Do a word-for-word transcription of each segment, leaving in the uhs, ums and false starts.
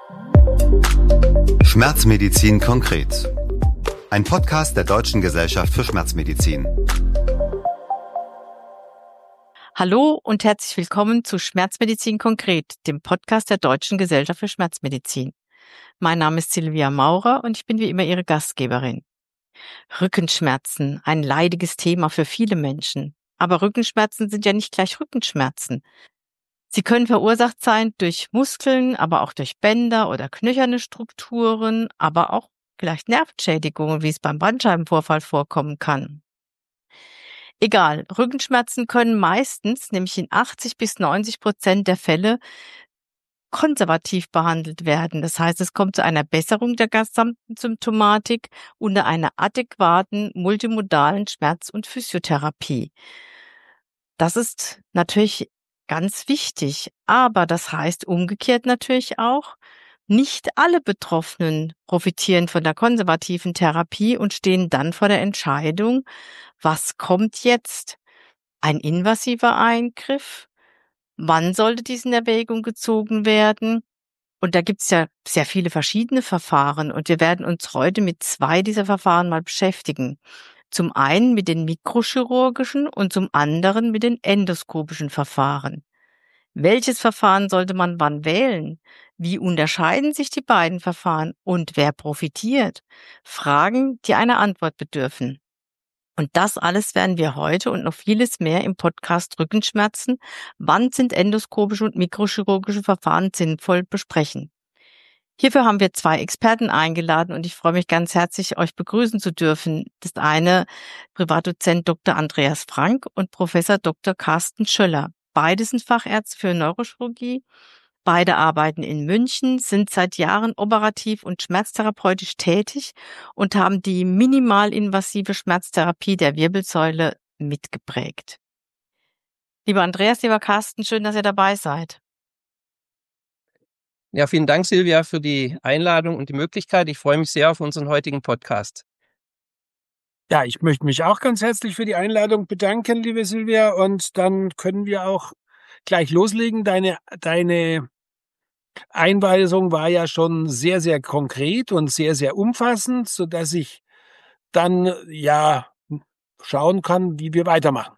Schmerzmedizin konkret. Ein Podcast der Deutschen Gesellschaft für Schmerzmedizin. Hallo und herzlich willkommen zu Schmerzmedizin konkret, dem Podcast der Deutschen Gesellschaft für Schmerzmedizin. Mein Name ist Silvia Maurer und ich bin wie immer Ihre Gastgeberin. Rückenschmerzen, ein leidiges Thema für viele Menschen. Aber Rückenschmerzen sind ja nicht gleich Rückenschmerzen. Sie können verursacht sein durch Muskeln, aber auch durch Bänder oder knöcherne Strukturen, aber auch vielleicht Nervenschädigungen, wie es beim Bandscheibenvorfall vorkommen kann. Egal, Rückenschmerzen können meistens, nämlich in achtzig bis neunzig Prozent der Fälle, konservativ behandelt werden. Das heißt, es kommt zu einer Besserung der gesamten Symptomatik unter einer adäquaten multimodalen Schmerz- und Physiotherapie. Das ist natürlich ganz wichtig, aber das heißt umgekehrt natürlich auch, nicht alle Betroffenen profitieren von der konservativen Therapie und stehen dann vor der Entscheidung, was kommt jetzt? Ein invasiver Eingriff? Wann sollte dies in Erwägung gezogen werden? Und da gibt es ja sehr viele verschiedene Verfahren und wir werden uns heute mit zwei dieser Verfahren mal beschäftigen. Zum einen mit den mikrochirurgischen und zum anderen mit den endoskopischen Verfahren. Welches Verfahren sollte man wann wählen? Wie unterscheiden sich die beiden Verfahren und wer profitiert? Fragen, die einer Antwort bedürfen. Und das alles werden wir heute und noch vieles mehr im Podcast Rückenschmerzen, wann sind endoskopische und mikrochirurgische Verfahren sinnvoll, besprechen. Hierfür haben wir zwei Experten eingeladen und ich freue mich ganz herzlich, euch begrüßen zu dürfen. Das eine Privatdozent Doktor Andreas Frank und Professor Doktor Carsten Schöller. Beide sind Fachärzte für Neurochirurgie. Beide arbeiten in München, sind seit Jahren operativ und schmerztherapeutisch tätig und haben die minimalinvasive Schmerztherapie der Wirbelsäule mitgeprägt. Lieber Andreas, lieber Carsten, schön, dass ihr dabei seid. Ja, vielen Dank, Silvia, für die Einladung und die Möglichkeit. Ich freue mich sehr auf unseren heutigen Podcast. Ja, ich möchte mich auch ganz herzlich für die Einladung bedanken, liebe Silvia. Und dann können wir auch gleich loslegen. Deine, deine Einweisung war ja schon sehr, sehr konkret und sehr, sehr umfassend, sodass ich dann ja schauen kann, wie wir weitermachen.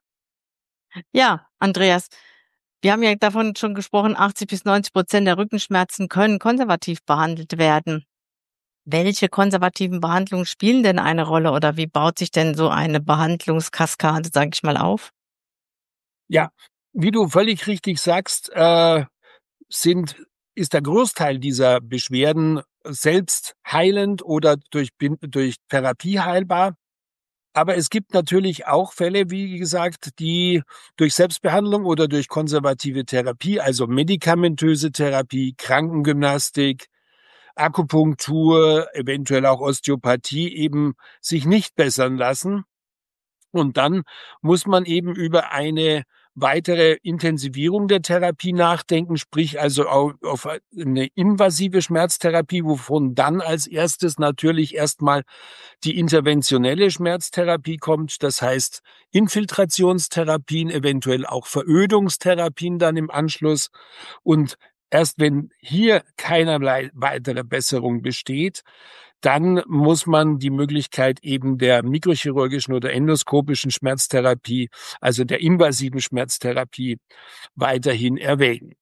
Ja, Andreas, wir haben ja davon schon gesprochen, achtzig bis neunzig Prozent der Rückenschmerzen können konservativ behandelt werden. Welche konservativen Behandlungen spielen denn eine Rolle oder wie baut sich denn so eine Behandlungskaskade, sage ich mal, auf? Ja, wie du völlig richtig sagst, äh, sind ist der Großteil dieser Beschwerden selbst heilend oder durch, durch Therapie heilbar. Aber es gibt natürlich auch Fälle, wie gesagt, die durch Selbstbehandlung oder durch konservative Therapie, also medikamentöse Therapie, Krankengymnastik, Akupunktur, eventuell auch Osteopathie eben sich nicht bessern lassen. Und dann muss man eben über eine weitere Intensivierung der Therapie nachdenken, sprich also auf eine invasive Schmerztherapie, wovon dann als erstes natürlich erstmal die interventionelle Schmerztherapie kommt, das heißt Infiltrationstherapien, eventuell auch Verödungstherapien dann im Anschluss. Und erst wenn hier keinerlei weitere Besserung besteht, dann muss man die Möglichkeit eben der mikrochirurgischen oder endoskopischen Schmerztherapie, also der invasiven Schmerztherapie, weiterhin erwägen.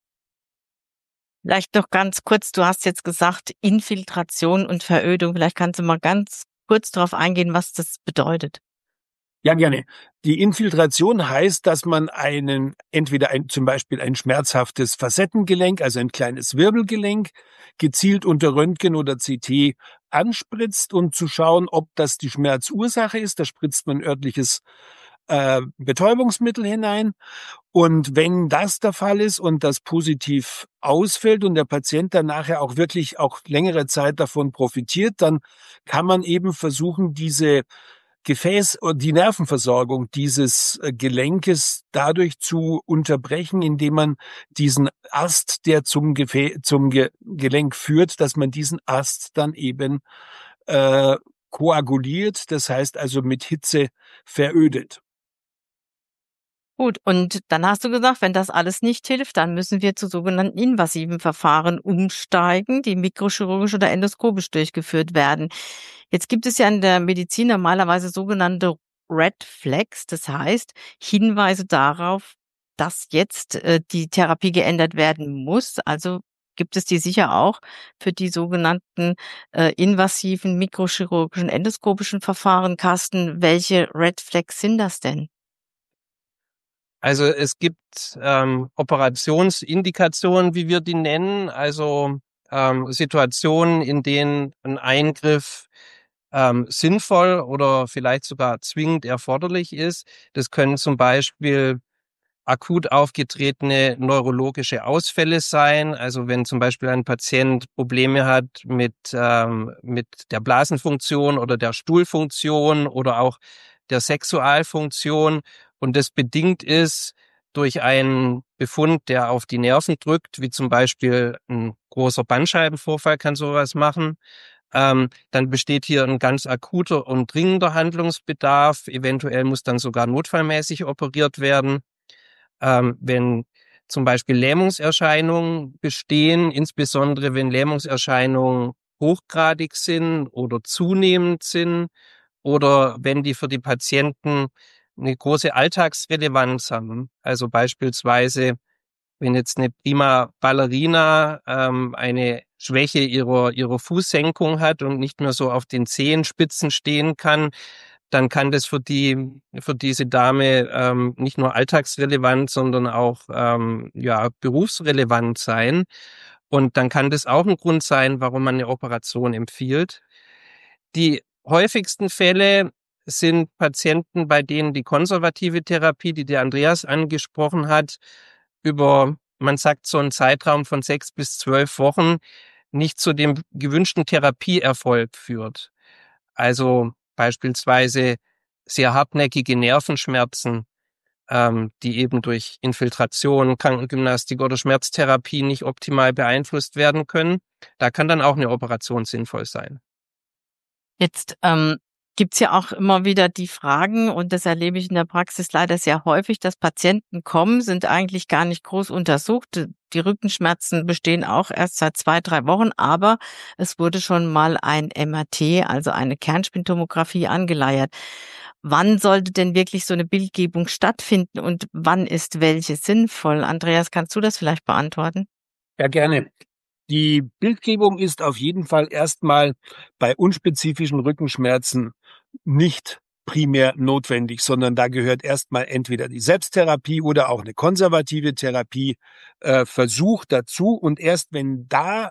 Vielleicht noch ganz kurz, du hast jetzt gesagt Infiltration und Verödung. Vielleicht kannst du mal ganz kurz darauf eingehen, was das bedeutet. Ja, gerne. Die Infiltration heißt, dass man einen, entweder ein, zum Beispiel ein schmerzhaftes Facettengelenk, also ein kleines Wirbelgelenk, gezielt unter Röntgen oder C T anspritzt, um zu schauen, ob das die Schmerzursache ist. Da spritzt man örtliches äh, Betäubungsmittel hinein. Und wenn das der Fall ist und das positiv ausfällt und der Patient dann nachher auch wirklich auch längere Zeit davon profitiert, dann kann man eben versuchen, diese Gefäß- und die Nervenversorgung dieses Gelenkes dadurch zu unterbrechen, indem man diesen Ast, der zum, Gefä- zum Ge- Gelenk führt, dass man diesen Ast dann eben äh, koaguliert, das heißt also mit Hitze verödet. Gut, und dann hast du gesagt, wenn das alles nicht hilft, dann müssen wir zu sogenannten invasiven Verfahren umsteigen, die mikrochirurgisch oder endoskopisch durchgeführt werden. Jetzt gibt es ja in der Medizin normalerweise sogenannte Red Flags, das heißt Hinweise darauf, dass jetzt äh, die Therapie geändert werden muss. Also gibt es die sicher auch für die sogenannten äh, invasiven mikrochirurgischen endoskopischen Verfahren. Carsten, welche Red Flags sind das denn? Also es gibt ähm, Operationsindikationen, wie wir die nennen, also ähm, Situationen, in denen ein Eingriff ähm, sinnvoll oder vielleicht sogar zwingend erforderlich ist. Das können zum Beispiel akut aufgetretene neurologische Ausfälle sein. Also wenn zum Beispiel ein Patient Probleme hat mit, ähm, mit der Blasenfunktion oder der Stuhlfunktion oder auch der Sexualfunktion und das bedingt ist durch einen Befund, der auf die Nerven drückt, wie zum Beispiel ein großer Bandscheibenvorfall kann sowas machen. Ähm, dann besteht hier ein ganz akuter und dringender Handlungsbedarf. Eventuell muss dann sogar notfallmäßig operiert werden. Ähm, wenn zum Beispiel Lähmungserscheinungen bestehen, insbesondere wenn Lähmungserscheinungen hochgradig sind oder zunehmend sind oder wenn die für die Patienten eine große Alltagsrelevanz haben. Also beispielsweise, wenn jetzt eine prima Ballerina ähm, eine Schwäche ihrer ihrer Fußsenkung hat und nicht mehr so auf den Zehenspitzen stehen kann, dann kann das für die für diese Dame ähm, nicht nur alltagsrelevant, sondern auch ähm, ja berufsrelevant sein. Und dann kann das auch ein Grund sein, warum man eine Operation empfiehlt. Die häufigsten Fälle sind Patienten, bei denen die konservative Therapie, die der Andreas angesprochen hat, über, man sagt, so einen Zeitraum von sechs bis zwölf Wochen nicht zu dem gewünschten Therapieerfolg führt. Also beispielsweise sehr hartnäckige Nervenschmerzen, ähm, die eben durch Infiltration, Krankengymnastik oder Schmerztherapie nicht optimal beeinflusst werden können. Da kann dann auch eine Operation sinnvoll sein. Jetzt ähm, gibt's ja auch immer wieder die Fragen, und das erlebe ich in der Praxis leider sehr häufig, dass Patienten kommen, sind eigentlich gar nicht groß untersucht. Die Rückenschmerzen bestehen auch erst seit zwei, drei Wochen, aber es wurde schon mal ein M R T, also eine Kernspintomographie, angeleiert. Wann sollte denn wirklich so eine Bildgebung stattfinden und wann ist welche sinnvoll? Andreas, kannst du das vielleicht beantworten? Ja, gerne. Die Bildgebung ist auf jeden Fall erstmal bei unspezifischen Rückenschmerzen nicht primär notwendig, sondern da gehört erstmal entweder die Selbsttherapie oder auch eine konservative Therapie äh, Versuch dazu. Und erst wenn da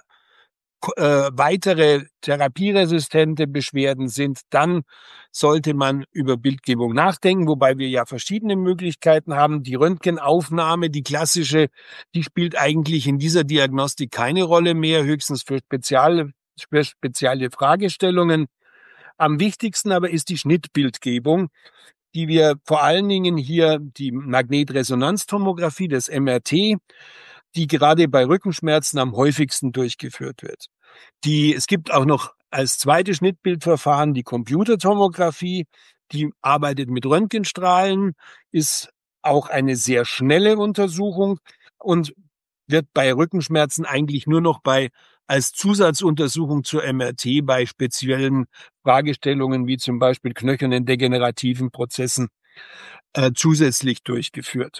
äh, weitere therapieresistente Beschwerden sind, dann sollte man über Bildgebung nachdenken, wobei wir ja verschiedene Möglichkeiten haben. Die Röntgenaufnahme, die klassische, die spielt eigentlich in dieser Diagnostik keine Rolle mehr, höchstens für spezielle, für spezielle Fragestellungen. Am wichtigsten aber ist die Schnittbildgebung, die wir vor allen Dingen hier die Magnetresonanztomographie, das M R T, die gerade bei Rückenschmerzen am häufigsten durchgeführt wird. Die, es gibt auch noch als zweites Schnittbildverfahren die Computertomographie, die arbeitet mit Röntgenstrahlen, ist auch eine sehr schnelle Untersuchung und wird bei Rückenschmerzen eigentlich nur noch bei als Zusatzuntersuchung zur M R T bei speziellen Fragestellungen wie zum Beispiel knöchernen degenerativen Prozessen äh, zusätzlich durchgeführt.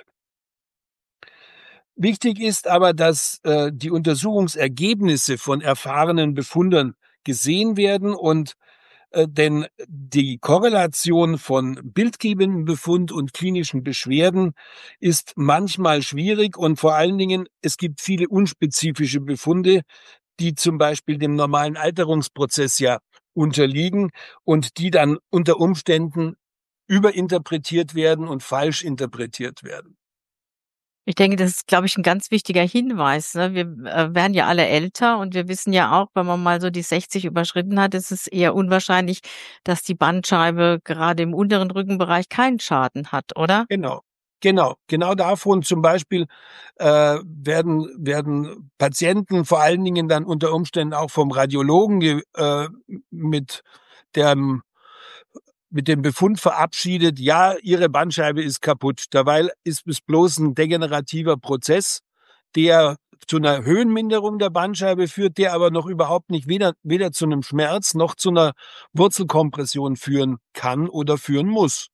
Wichtig ist aber, dass äh, die Untersuchungsergebnisse von erfahrenen Befundern gesehen werden und äh, denn die Korrelation von bildgebendem Befund und klinischen Beschwerden ist manchmal schwierig und vor allen Dingen, es gibt viele unspezifische Befunde, die zum Beispiel dem normalen Alterungsprozess ja unterliegen und die dann unter Umständen überinterpretiert werden und falsch interpretiert werden. Ich denke, das ist, glaube ich, ein ganz wichtiger Hinweis, ne? Wir äh, werden ja alle älter und wir wissen ja auch, wenn man mal so die sechzig überschritten hat, ist es eher unwahrscheinlich, dass die Bandscheibe gerade im unteren Rückenbereich keinen Schaden hat, oder? Genau. Genau, genau davon zum Beispiel äh, werden werden Patienten vor allen Dingen dann unter Umständen auch vom Radiologen ge, äh, mit dem mit dem Befund verabschiedet, ja, Ihre Bandscheibe ist kaputt. Dabei ist es bloß ein degenerativer Prozess, der zu einer Höhenminderung der Bandscheibe führt, der aber noch überhaupt nicht weder, weder zu einem Schmerz noch zu einer Wurzelkompression führen kann oder führen muss.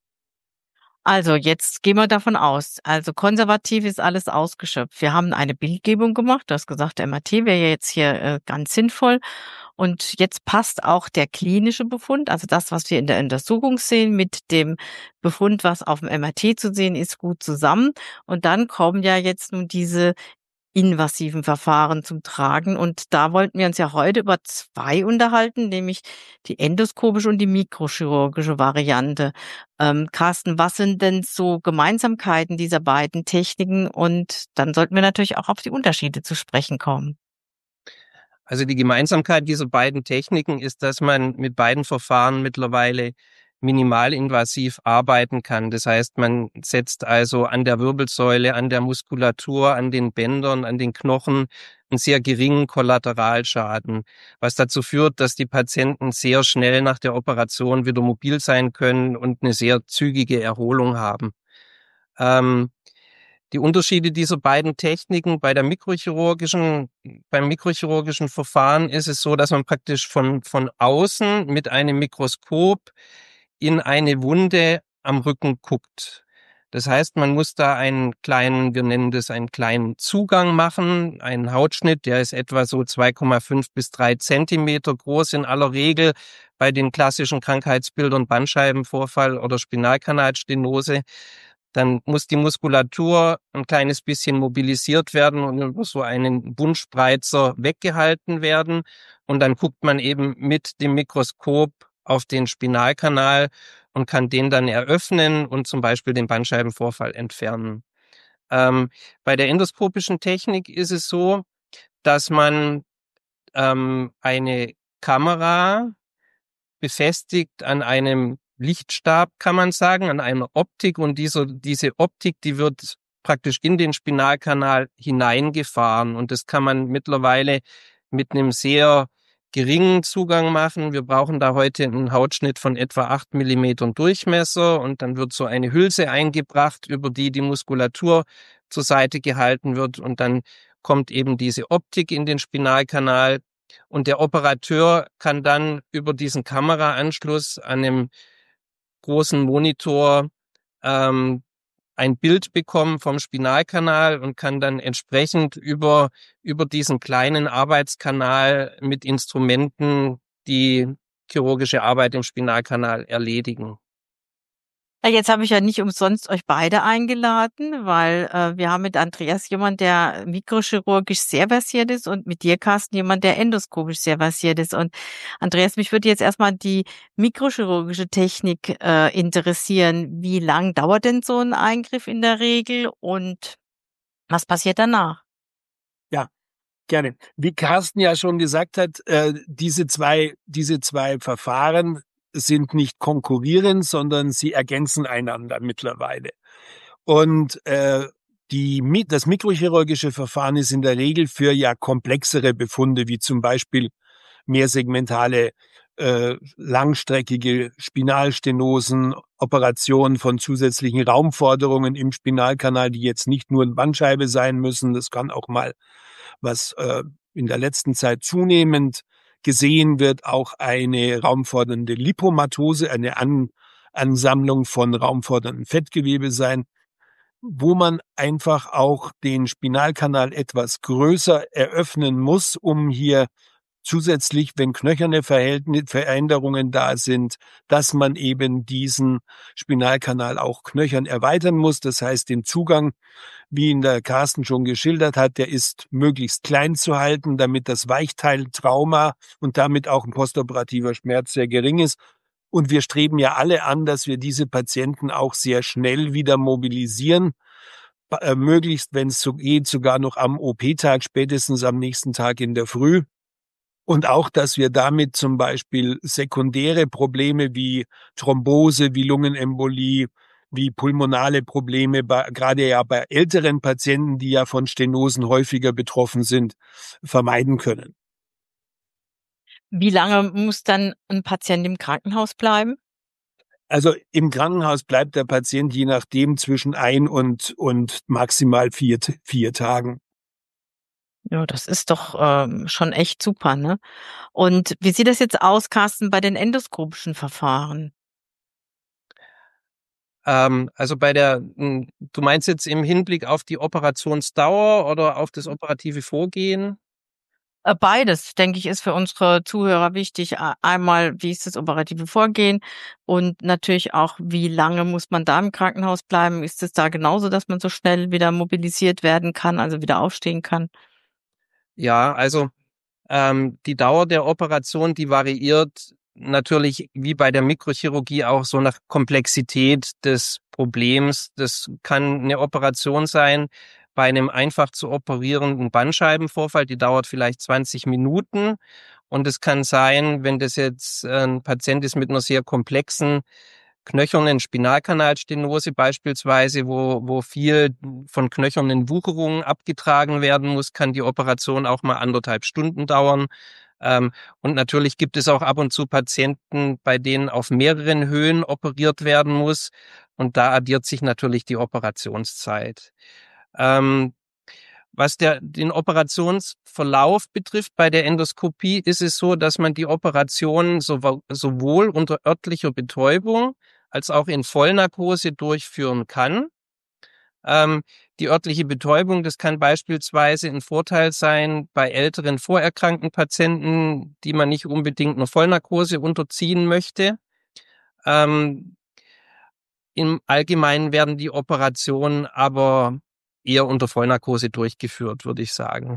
Also jetzt gehen wir davon aus, also konservativ ist alles ausgeschöpft. Wir haben eine Bildgebung gemacht, du hast gesagt, M R T wäre ja jetzt hier äh, ganz sinnvoll. Und jetzt passt auch der klinische Befund, also das, was wir in der Untersuchung sehen, mit dem Befund, was auf dem M R T zu sehen ist, gut zusammen. Und dann kommen ja jetzt nun diese invasiven Verfahren zum Tragen. Und da wollten wir uns ja heute über zwei unterhalten, nämlich die endoskopische und die mikrochirurgische Variante. Ähm, Carsten, was sind denn so Gemeinsamkeiten dieser beiden Techniken? Und dann sollten wir natürlich auch auf die Unterschiede zu sprechen kommen. Also die Gemeinsamkeit dieser beiden Techniken ist, dass man mit beiden Verfahren mittlerweile minimalinvasiv arbeiten kann. Das heißt, man setzt also an der Wirbelsäule, an der Muskulatur, an den Bändern, an den Knochen einen sehr geringen Kollateralschaden, was dazu führt, dass die Patienten sehr schnell nach der Operation wieder mobil sein können und eine sehr zügige Erholung haben. Ähm, Die Unterschiede dieser beiden Techniken bei der mikrochirurgischen, beim mikrochirurgischen Verfahren ist es so, dass man praktisch von, von außen mit einem Mikroskop in eine Wunde am Rücken guckt. Das heißt, man muss da einen kleinen, wir nennen das einen kleinen Zugang machen, einen Hautschnitt, der ist etwa so zwei Komma fünf bis drei Zentimeter groß in aller Regel bei den klassischen Krankheitsbildern Bandscheibenvorfall oder Spinalkanalstenose. Dann muss die Muskulatur ein kleines bisschen mobilisiert werden und über so einen Wundspreizer weggehalten werden. Und dann guckt man eben mit dem Mikroskop auf den Spinalkanal und kann den dann eröffnen und zum Beispiel den Bandscheibenvorfall entfernen. Ähm, bei der endoskopischen Technik ist es so, dass man ähm, eine Kamera befestigt an einem Lichtstab, kann man sagen, an einer Optik, und diese, diese Optik, die wird praktisch in den Spinalkanal hineingefahren, und das kann man mittlerweile mit einem sehr geringen Zugang machen. Wir brauchen da heute einen Hautschnitt von etwa acht Millimeter Durchmesser, und dann wird so eine Hülse eingebracht, über die die Muskulatur zur Seite gehalten wird, und dann kommt eben diese Optik in den Spinalkanal, und der Operateur kann dann über diesen Kameraanschluss an einem großen Monitor ähm, ein Bild bekommen vom Spinalkanal und kann dann entsprechend über über diesen kleinen Arbeitskanal mit Instrumenten die chirurgische Arbeit im Spinalkanal erledigen. Ja, jetzt habe ich ja nicht umsonst euch beide eingeladen, weil äh, wir haben mit Andreas jemand, der mikrochirurgisch sehr versiert ist, und mit dir, Carsten, jemand, der endoskopisch sehr versiert ist. Und Andreas, mich würde jetzt erstmal die mikrochirurgische Technik äh, interessieren. Wie lang dauert denn so ein Eingriff in der Regel und was passiert danach? Ja, gerne. Wie Carsten ja schon gesagt hat, äh, diese zwei, diese zwei Verfahren sind nicht konkurrierend, sondern sie ergänzen einander mittlerweile. Und äh, die, das mikrochirurgische Verfahren ist in der Regel für ja komplexere Befunde, wie zum Beispiel mehrsegmentale, äh, langstreckige Spinalstenosen, Operationen von zusätzlichen Raumforderungen im Spinalkanal, die jetzt nicht nur eine Bandscheibe sein müssen. Das kann auch mal, was äh, in der letzten Zeit zunehmend gesehen wird, auch eine raumfordernde Lipomatose, eine An- Ansammlung von raumfordernden Fettgewebe sein, wo man einfach auch den Spinalkanal etwas größer eröffnen muss, um hier zusätzlich, wenn knöcherne Verhältnis- Veränderungen da sind, dass man eben diesen Spinalkanal auch knöchern erweitern muss. Das heißt, den Zugang, wie ihn der Carsten schon geschildert hat, der ist möglichst klein zu halten, damit das Weichteiltrauma und damit auch ein postoperativer Schmerz sehr gering ist. Und wir streben ja alle an, dass wir diese Patienten auch sehr schnell wieder mobilisieren, äh, möglichst, wenn es so geht, sogar noch am O P-Tag, spätestens am nächsten Tag in der Früh. Und auch, dass wir damit zum Beispiel sekundäre Probleme wie Thrombose, wie Lungenembolie, wie pulmonale Probleme, bei, gerade ja bei älteren Patienten, die ja von Stenosen häufiger betroffen sind, vermeiden können. Wie lange muss dann ein Patient im Krankenhaus bleiben? Also im Krankenhaus bleibt der Patient je nachdem zwischen ein und, und maximal vier, vier Tagen. Ja, das ist doch ähm, schon echt super, ne? Und wie sieht das jetzt aus, Carsten, bei den endoskopischen Verfahren? Ähm, also bei der, m, du meinst jetzt im Hinblick auf die Operationsdauer oder auf das operative Vorgehen? Äh, Beides, denke ich, ist für unsere Zuhörer wichtig. A- Einmal, wie ist das operative Vorgehen und natürlich auch, wie lange muss man da im Krankenhaus bleiben? Ist es da genauso, dass man so schnell wieder mobilisiert werden kann, also wieder aufstehen kann? Ja, also ähm, die Dauer der Operation, die variiert natürlich wie bei der Mikrochirurgie auch so nach Komplexität des Problems. Das kann eine Operation sein bei einem einfach zu operierenden Bandscheibenvorfall, die dauert vielleicht zwanzig Minuten. Und es kann sein, wenn das jetzt ein Patient ist mit einer sehr komplexen knöchernen Spinalkanalstenose beispielsweise, wo, wo viel von knöchernen Wucherungen abgetragen werden muss, kann die Operation auch mal anderthalb Stunden dauern. Ähm, und natürlich gibt es auch ab und zu Patienten, bei denen auf mehreren Höhen operiert werden muss. Und da addiert sich natürlich die Operationszeit. Ähm, was der, den Operationsverlauf betrifft bei der Endoskopie, ist es so, dass man die Operation sowohl unter örtlicher Betäubung als auch in Vollnarkose durchführen kann. Ähm, die örtliche Betäubung, das kann beispielsweise ein Vorteil sein bei älteren vorerkrankten Patienten, die man nicht unbedingt einer Vollnarkose unterziehen möchte. Ähm, Im Allgemeinen werden die Operationen aber eher unter Vollnarkose durchgeführt, würde ich sagen.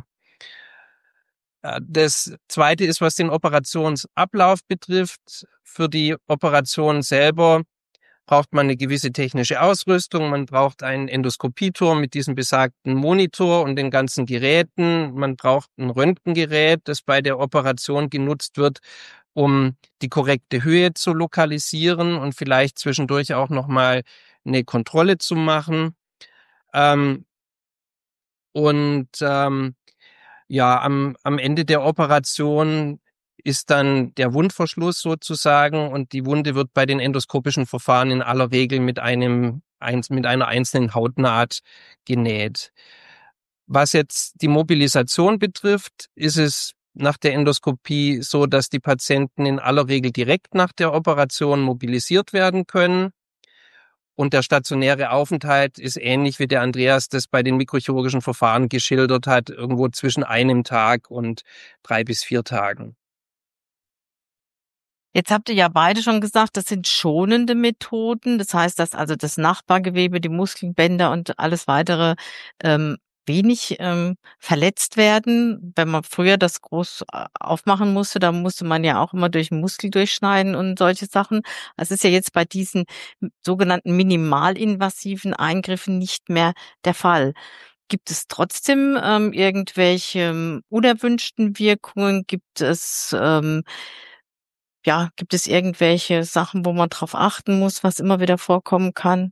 Das Zweite ist, was den Operationsablauf betrifft. Für die Operation selber braucht man eine gewisse technische Ausrüstung. Man braucht einen Endoskopieturm mit diesem besagten Monitor und den ganzen Geräten. Man braucht ein Röntgengerät, das bei der Operation genutzt wird, um die korrekte Höhe zu lokalisieren und vielleicht zwischendurch auch nochmal eine Kontrolle zu machen. Ähm, und ähm, ja, am, am Ende der Operation ist dann der Wundverschluss sozusagen und die Wunde wird bei den endoskopischen Verfahren in aller Regel mit einem, mit einer einzelnen Hautnaht genäht. Was jetzt die Mobilisation betrifft, ist es nach der Endoskopie so, dass die Patienten in aller Regel direkt nach der Operation mobilisiert werden können. Und der stationäre Aufenthalt ist ähnlich wie der Andreas das bei den mikrochirurgischen Verfahren geschildert hat, irgendwo zwischen einem Tag und drei bis vier Tagen. Jetzt habt ihr ja beide schon gesagt, das sind schonende Methoden. Das heißt, dass also das Nachbargewebe, die Muskelbänder und alles weitere ähm, wenig ähm, verletzt werden. Wenn man früher das groß aufmachen musste, da musste man ja auch immer durch den Muskel durchschneiden und solche Sachen. Das ist ja jetzt bei diesen sogenannten minimalinvasiven Eingriffen nicht mehr der Fall. Gibt es trotzdem ähm, irgendwelche ähm, unerwünschten Wirkungen? Gibt es ähm, ja, gibt es irgendwelche Sachen, wo man drauf achten muss, was immer wieder vorkommen kann?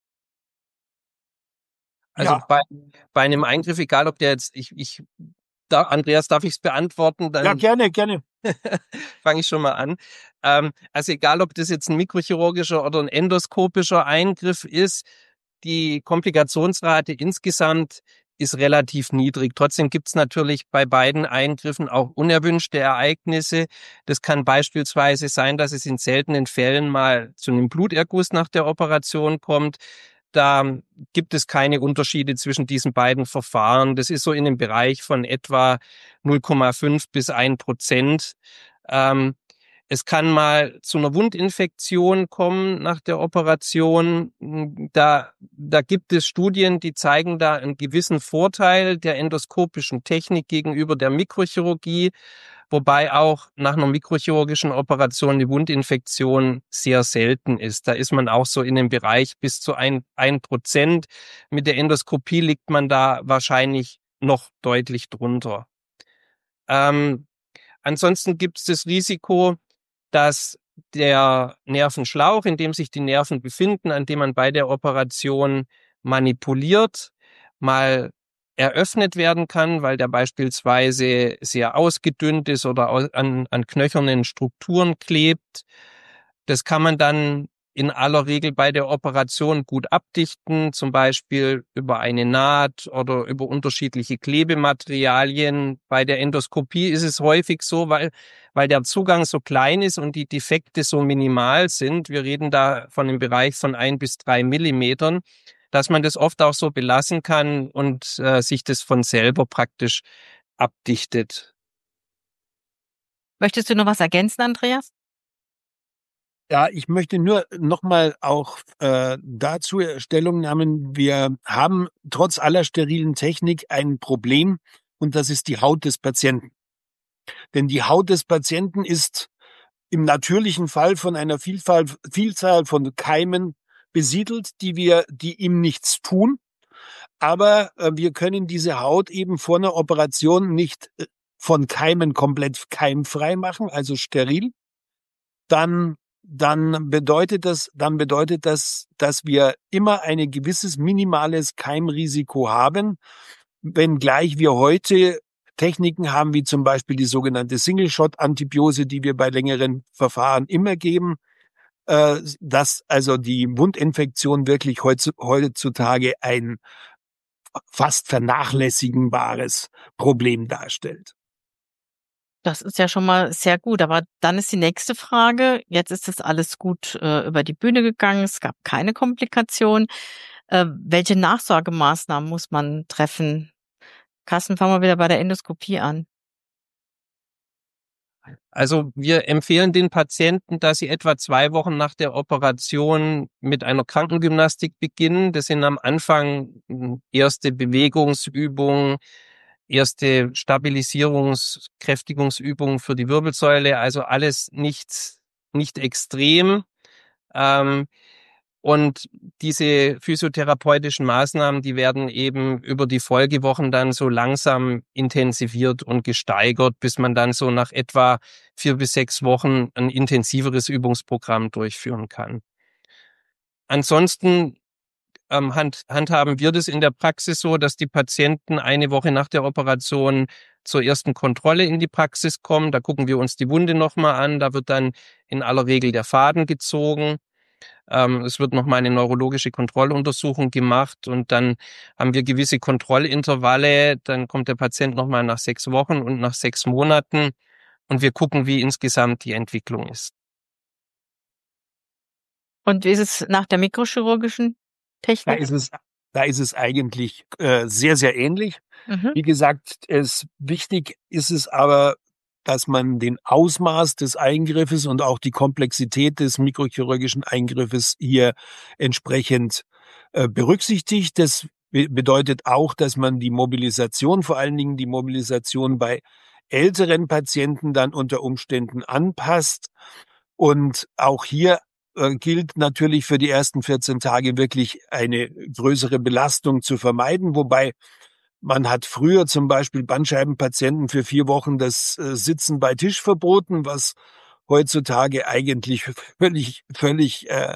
Also Ja, bei, bei einem Eingriff, egal ob der jetzt, ich, ich, da, Andreas, darf ich es beantworten? ja, Dann gerne, gerne. fange ich schon mal an. Ähm, also egal, ob das jetzt ein mikrochirurgischer oder ein endoskopischer Eingriff ist, die Komplikationsrate insgesamt ist relativ niedrig. Trotzdem gibt es natürlich bei beiden Eingriffen auch unerwünschte Ereignisse. Das kann beispielsweise sein, dass es in seltenen Fällen mal zu einem Bluterguss nach der Operation kommt. Da gibt es keine Unterschiede zwischen diesen beiden Verfahren. Das ist so in dem Bereich von etwa null Komma fünf bis ein Prozent. Ähm, Es kann mal zu einer Wundinfektion kommen nach der Operation. Da, da gibt es Studien, die zeigen da einen gewissen Vorteil der endoskopischen Technik gegenüber der Mikrochirurgie, wobei auch nach einer mikrochirurgischen Operation eine Wundinfektion sehr selten ist. Da ist man auch so in dem Bereich bis zu ein, ein Prozent. Mit der Endoskopie liegt man da wahrscheinlich noch deutlich drunter. Ähm, ansonsten gibt es das Risiko, dass der Nervenschlauch, in dem sich die Nerven befinden, an dem man bei der Operation manipuliert, mal eröffnet werden kann, weil der beispielsweise sehr ausgedünnt ist oder an, an knöchernen Strukturen klebt. Das kann man dann in aller Regel bei der Operation gut abdichten, zum Beispiel über eine Naht oder über unterschiedliche Klebematerialien. Bei der Endoskopie ist es häufig so, weil, weil der Zugang so klein ist und die Defekte so minimal sind. Wir reden da von einem Bereich von ein bis drei Millimetern, dass man das oft auch so belassen kann und äh, sich das von selber praktisch abdichtet. Möchtest du noch was ergänzen, Andreas? Ja, ich möchte nur nochmal auch äh, dazu Stellung nehmen. Wir haben trotz aller sterilen Technik ein Problem und das ist die Haut des Patienten. Denn die Haut des Patienten ist im natürlichen Fall von einer Vielfalt, Vielzahl von Keimen besiedelt, die wir, die ihm nichts tun. Aber äh, wir können diese Haut eben vor einer Operation nicht äh, von Keimen komplett keimfrei machen, also steril. Dann dann bedeutet das, dann bedeutet das, dass wir immer ein gewisses minimales Keimrisiko haben, wenngleich wir heute Techniken haben, wie zum Beispiel die sogenannte Single-Shot-Antibiose, die wir bei längeren Verfahren immer geben, äh, dass also die Wundinfektion wirklich heutzutage ein fast vernachlässigbares Problem darstellt. Das ist ja schon mal sehr gut. Aber dann ist die nächste Frage. Jetzt ist das alles gut äh, über die Bühne gegangen. Es gab keine Komplikation. Äh, welche Nachsorgemaßnahmen muss man treffen? Carsten, fangen wir wieder bei der Endoskopie an. Also wir empfehlen den Patienten, dass sie etwa zwei Wochen nach der Operation mit einer Krankengymnastik beginnen. Das sind am Anfang erste Bewegungsübungen, erste Stabilisierungs-, Kräftigungsübungen für die Wirbelsäule, also alles nicht, nicht extrem. Ähm, und diese physiotherapeutischen Maßnahmen, die werden eben über die Folgewochen dann so langsam intensiviert und gesteigert, bis man dann so nach etwa vier bis sechs Wochen ein intensiveres Übungsprogramm durchführen kann. Ansonsten Ähm, hand, handhaben wir das in der Praxis so, dass die Patienten eine Woche nach der Operation zur ersten Kontrolle in die Praxis kommen. Da gucken wir uns die Wunde nochmal an. Da wird dann in aller Regel der Faden gezogen. Ähm, es wird nochmal eine neurologische Kontrolluntersuchung gemacht und dann haben wir gewisse Kontrollintervalle. Dann kommt der Patient nochmal nach sechs Wochen und nach sechs Monaten und wir gucken, wie insgesamt die Entwicklung ist. Und wie ist es nach der mikrochirurgischen Technik? Da ist es, da ist es eigentlich äh, sehr, sehr ähnlich. Mhm. Wie gesagt, es wichtig ist es aber, dass man den Ausmaß des Eingriffes und auch die Komplexität des mikrochirurgischen Eingriffes hier entsprechend äh, berücksichtigt. Das be- bedeutet auch, dass man die Mobilisation, vor allen Dingen die Mobilisation bei älteren Patienten dann unter Umständen anpasst. Und auch hier gilt natürlich für die ersten vierzehn Tage wirklich eine größere Belastung zu vermeiden, wobei man hat früher zum Beispiel Bandscheibenpatienten für vier Wochen das Sitzen bei Tisch verboten, was heutzutage eigentlich völlig, völlig äh,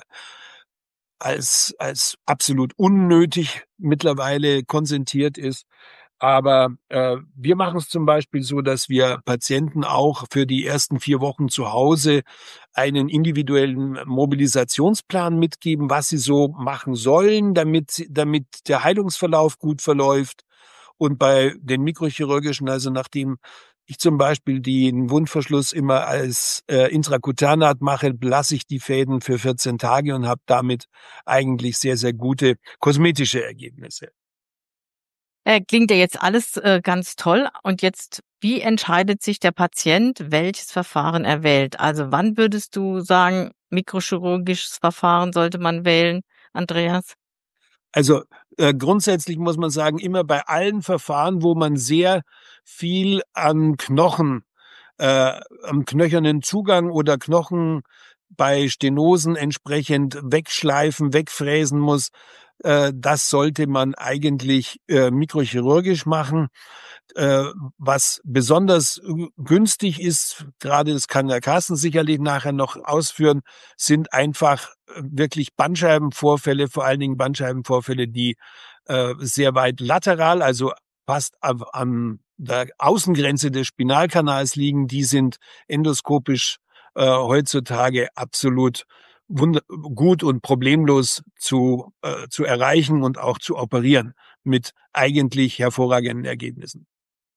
als als absolut unnötig mittlerweile konsentiert ist. Aber äh, wir machen es zum Beispiel so, dass wir Patienten auch für die ersten vier Wochen zu Hause einen individuellen Mobilisationsplan mitgeben, was sie so machen sollen, damit, damit der Heilungsverlauf gut verläuft. Und bei den mikrochirurgischen, also nachdem ich zum Beispiel den Wundverschluss immer als äh, Intrakutanat mache, lasse ich die Fäden für vierzehn Tage und habe damit eigentlich sehr, sehr gute kosmetische Ergebnisse. Äh, klingt ja jetzt alles äh, ganz toll. Und jetzt, wie entscheidet sich der Patient, welches Verfahren er wählt? Also wann würdest du sagen, mikrochirurgisches Verfahren sollte man wählen, Andreas? Also äh, grundsätzlich muss man sagen, immer bei allen Verfahren, wo man sehr viel an Knochen, äh, am knöchernen Zugang oder Knochen bei Stenosen entsprechend wegschleifen, wegfräsen muss, äh, das sollte man eigentlich äh, mikrochirurgisch machen. Äh, was besonders günstig ist, gerade das kann der Carsten sicherlich nachher noch ausführen, sind einfach wirklich Bandscheibenvorfälle, vor allen Dingen Bandscheibenvorfälle, die äh, sehr weit lateral, also fast an, an der Außengrenze des Spinalkanals liegen. Die sind endoskopisch äh, heutzutage absolut wund- gut und problemlos zu, äh, zu erreichen und auch zu operieren mit eigentlich hervorragenden Ergebnissen.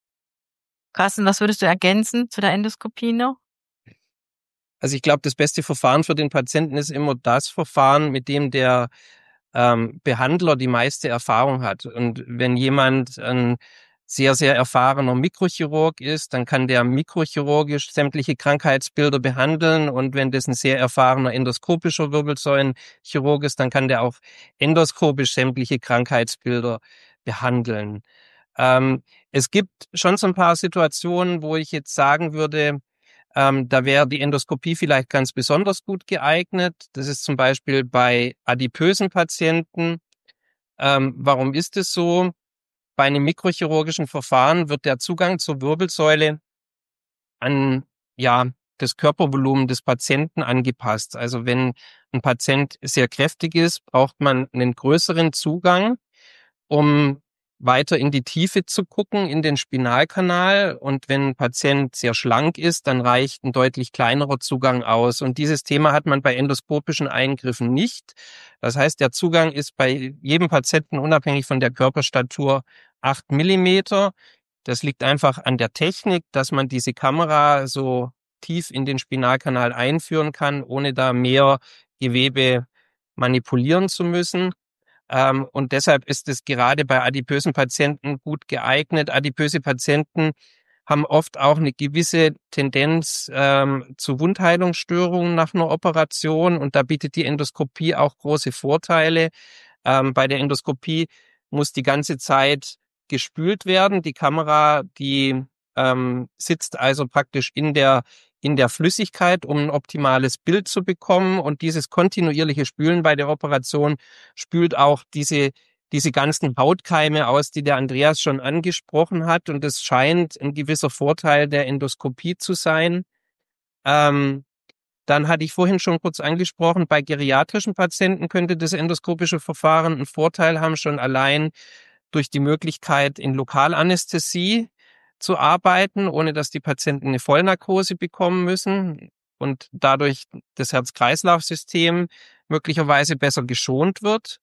Carsten, was würdest du ergänzen zu der Endoskopie noch? Also ich glaube, das beste Verfahren für den Patienten ist immer das Verfahren, mit dem der ähm, Behandler die meiste Erfahrung hat. Und wenn jemand ein sehr, sehr erfahrener Mikrochirurg ist, dann kann der mikrochirurgisch sämtliche Krankheitsbilder behandeln. Und wenn das ein sehr erfahrener endoskopischer Wirbelsäulenchirurg ist, dann kann der auch endoskopisch sämtliche Krankheitsbilder behandeln. Ähm, es gibt schon so ein paar Situationen, wo ich jetzt sagen würde, ähm, da wäre die Endoskopie vielleicht ganz besonders gut geeignet. Das ist zum Beispiel bei adipösen Patienten. Ähm, warum ist es so? Bei einem mikrochirurgischen Verfahren wird der Zugang zur Wirbelsäule an, ja, das Körpervolumen des Patienten angepasst. Also wenn ein Patient sehr kräftig ist, braucht man einen größeren Zugang, um weiter in die Tiefe zu gucken, in den Spinalkanal. Und wenn ein Patient sehr schlank ist, dann reicht ein deutlich kleinerer Zugang aus. Und dieses Thema hat man bei endoskopischen Eingriffen nicht. Das heißt, der Zugang ist bei jedem Patienten unabhängig von der Körperstatur acht Millimeter. Das liegt einfach an der Technik, dass man diese Kamera so tief in den Spinalkanal einführen kann, ohne da mehr Gewebe manipulieren zu müssen. Ähm, und deshalb ist es gerade bei adipösen Patienten gut geeignet. Adipöse Patienten haben oft auch eine gewisse Tendenz ähm, zu Wundheilungsstörungen nach einer Operation. Und da bietet die Endoskopie auch große Vorteile. Ähm, bei der Endoskopie muss die ganze Zeit gespült werden. Die Kamera, die ähm, sitzt also praktisch in der in der Flüssigkeit, um ein optimales Bild zu bekommen. Und dieses kontinuierliche Spülen bei der Operation spült auch diese diese ganzen Hautkeime aus, die der Andreas schon angesprochen hat. Und das scheint ein gewisser Vorteil der Endoskopie zu sein. Ähm, Dann hatte ich vorhin schon kurz angesprochen, bei geriatrischen Patienten könnte das endoskopische Verfahren einen Vorteil haben, schon allein durch die Möglichkeit, in Lokalanästhesie zu arbeiten, ohne dass die Patienten eine Vollnarkose bekommen müssen und dadurch das Herz-Kreislauf-System möglicherweise besser geschont wird.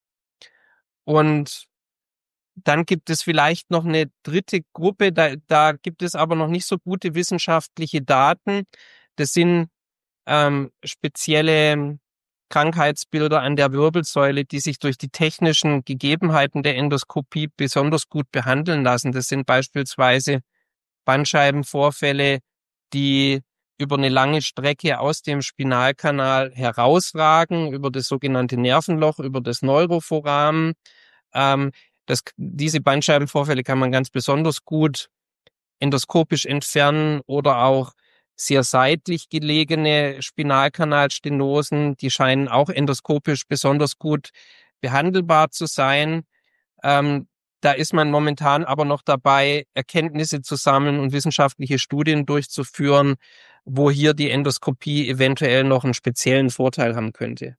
Und dann gibt es vielleicht noch eine dritte Gruppe, da, da gibt es aber noch nicht so gute wissenschaftliche Daten. Das sind ähm, spezielle Krankheitsbilder an der Wirbelsäule, die sich durch die technischen Gegebenheiten der Endoskopie besonders gut behandeln lassen. Das sind beispielsweise Bandscheibenvorfälle, die über eine lange Strecke aus dem Spinalkanal herausragen, über das sogenannte Nervenloch, über das Neuroforamen. Ähm, das, diese Bandscheibenvorfälle kann man ganz besonders gut endoskopisch entfernen oder auch sehr seitlich gelegene Spinalkanalstenosen, die scheinen auch endoskopisch besonders gut behandelbar zu sein. Ähm, da ist man momentan aber noch dabei, Erkenntnisse zu sammeln und wissenschaftliche Studien durchzuführen, wo hier die Endoskopie eventuell noch einen speziellen Vorteil haben könnte.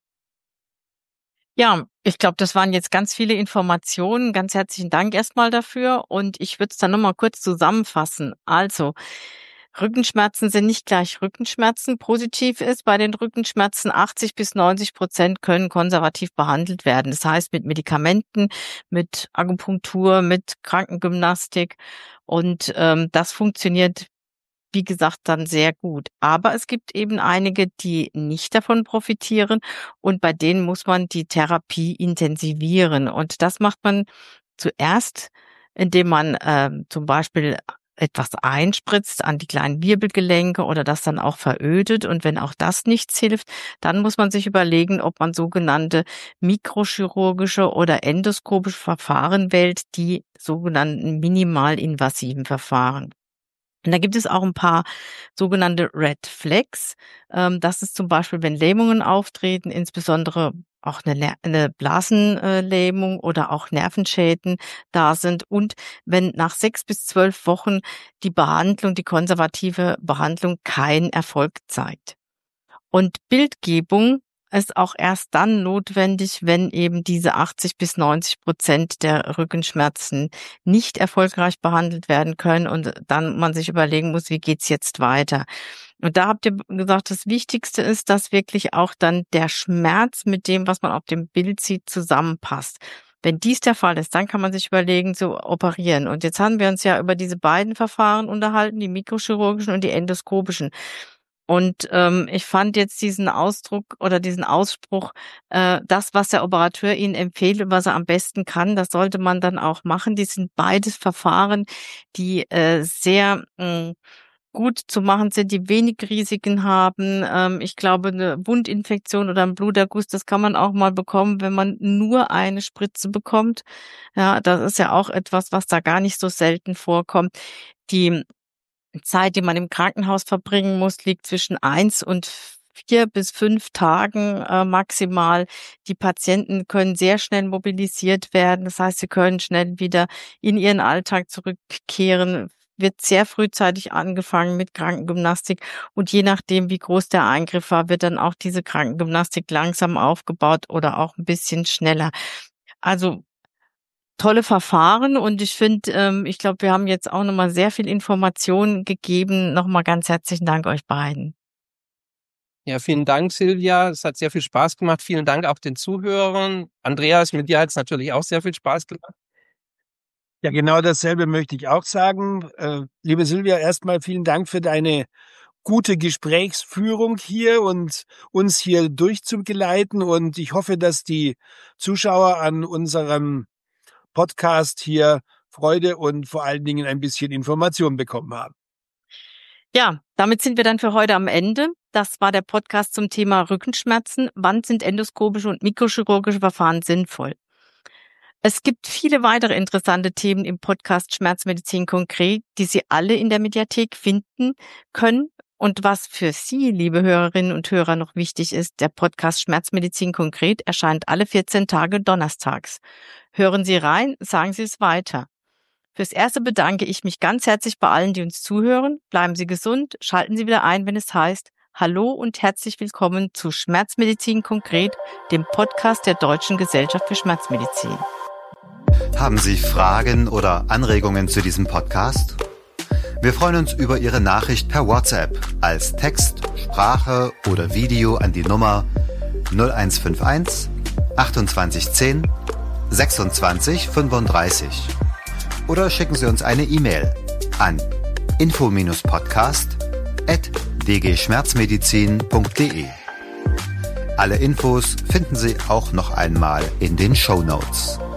Ja, ich glaube, das waren jetzt ganz viele Informationen. Ganz herzlichen Dank erstmal dafür. Und ich würde es dann nochmal kurz zusammenfassen. Also, Rückenschmerzen sind nicht gleich Rückenschmerzen. Positiv ist bei den Rückenschmerzen, achtzig bis neunzig Prozent können konservativ behandelt werden. Das heißt mit Medikamenten, mit Akupunktur, mit Krankengymnastik. Und ähm, das funktioniert, wie gesagt, dann sehr gut. Aber es gibt eben einige, die nicht davon profitieren und bei denen muss man die Therapie intensivieren. Und das macht man zuerst, indem man äh, zum Beispiel etwas einspritzt an die kleinen Wirbelgelenke oder das dann auch verödet. Und wenn auch das nichts hilft, dann muss man sich überlegen, ob man sogenannte mikrochirurgische oder endoskopische Verfahren wählt, die sogenannten minimalinvasiven Verfahren. Und da gibt es auch ein paar sogenannte Red Flags. Ähm, das ist zum Beispiel, wenn Lähmungen auftreten, insbesondere auch eine, eine Blasenlähmung oder auch Nervenschäden da sind. Und wenn nach sechs bis zwölf Wochen die Behandlung, die konservative Behandlung keinen Erfolg zeigt. Und Bildgebung ist auch erst dann notwendig, wenn eben diese achtzig bis neunzig Prozent der Rückenschmerzen nicht erfolgreich behandelt werden können und dann man sich überlegen muss, wie geht's jetzt weiter. Und da habt ihr gesagt, das Wichtigste ist, dass wirklich auch dann der Schmerz mit dem, was man auf dem Bild sieht, zusammenpasst. Wenn dies der Fall ist, dann kann man sich überlegen, zu operieren. Und jetzt haben wir uns ja über diese beiden Verfahren unterhalten, die mikrochirurgischen und die endoskopischen. Und ähm, ich fand jetzt diesen Ausdruck oder diesen Ausspruch, äh, das, was der Operateur Ihnen empfiehlt und was er am besten kann, das sollte man dann auch machen. Die sind beides Verfahren, die äh, sehr mh, gut zu machen sind, die wenig Risiken haben. Ähm, ich glaube, eine Wundinfektion oder ein Bluterguss, das kann man auch mal bekommen, wenn man nur eine Spritze bekommt. Ja, das ist ja auch etwas, was da gar nicht so selten vorkommt. Die Zeit, die man im Krankenhaus verbringen muss, liegt zwischen eins und vier bis fünf Tagen äh, maximal. Die Patienten können sehr schnell mobilisiert werden. Das heißt, sie können schnell wieder in ihren Alltag zurückkehren. Wird sehr frühzeitig angefangen mit Krankengymnastik und je nachdem, wie groß der Eingriff war, wird dann auch diese Krankengymnastik langsam aufgebaut oder auch ein bisschen schneller. Also tolle Verfahren und ich finde, ähm, ich glaube, wir haben jetzt auch nochmal sehr viel Informationen gegeben. Nochmal ganz herzlichen Dank euch beiden. Ja, vielen Dank, Silvia. Es hat sehr viel Spaß gemacht. Vielen Dank auch den Zuhörern. Andreas, mit dir hat es natürlich auch sehr viel Spaß gemacht. Ja, genau dasselbe möchte ich auch sagen. Äh, liebe Silvia, erstmal vielen Dank für deine gute Gesprächsführung hier und uns hier durchzugeleiten. Und ich hoffe, dass die Zuschauer an unserem Podcast hier Freude und vor allen Dingen ein bisschen Information bekommen haben. Ja, damit sind wir dann für heute am Ende. Das war der Podcast zum Thema Rückenschmerzen. Wann sind endoskopische und mikrochirurgische Verfahren sinnvoll? Es gibt viele weitere interessante Themen im Podcast Schmerzmedizin konkret, die Sie alle in der Mediathek finden können. Und was für Sie, liebe Hörerinnen und Hörer, noch wichtig ist, der Podcast Schmerzmedizin konkret erscheint alle vierzehn Tage donnerstags. Hören Sie rein, sagen Sie es weiter. Fürs Erste bedanke ich mich ganz herzlich bei allen, die uns zuhören. Bleiben Sie gesund, schalten Sie wieder ein, wenn es heißt, hallo und herzlich willkommen zu Schmerzmedizin konkret, dem Podcast der Deutschen Gesellschaft für Schmerzmedizin. Haben Sie Fragen oder Anregungen zu diesem Podcast? Wir freuen uns über Ihre Nachricht per WhatsApp als Text, Sprache oder Video an die Nummer null eins fünf eins achtundzwanzig zehn sechsundzwanzig fünfunddreißig oder schicken Sie uns eine E-Mail an info podcast at d g schmerzmedizin punkt d e. Alle Infos finden Sie auch noch einmal in den Shownotes.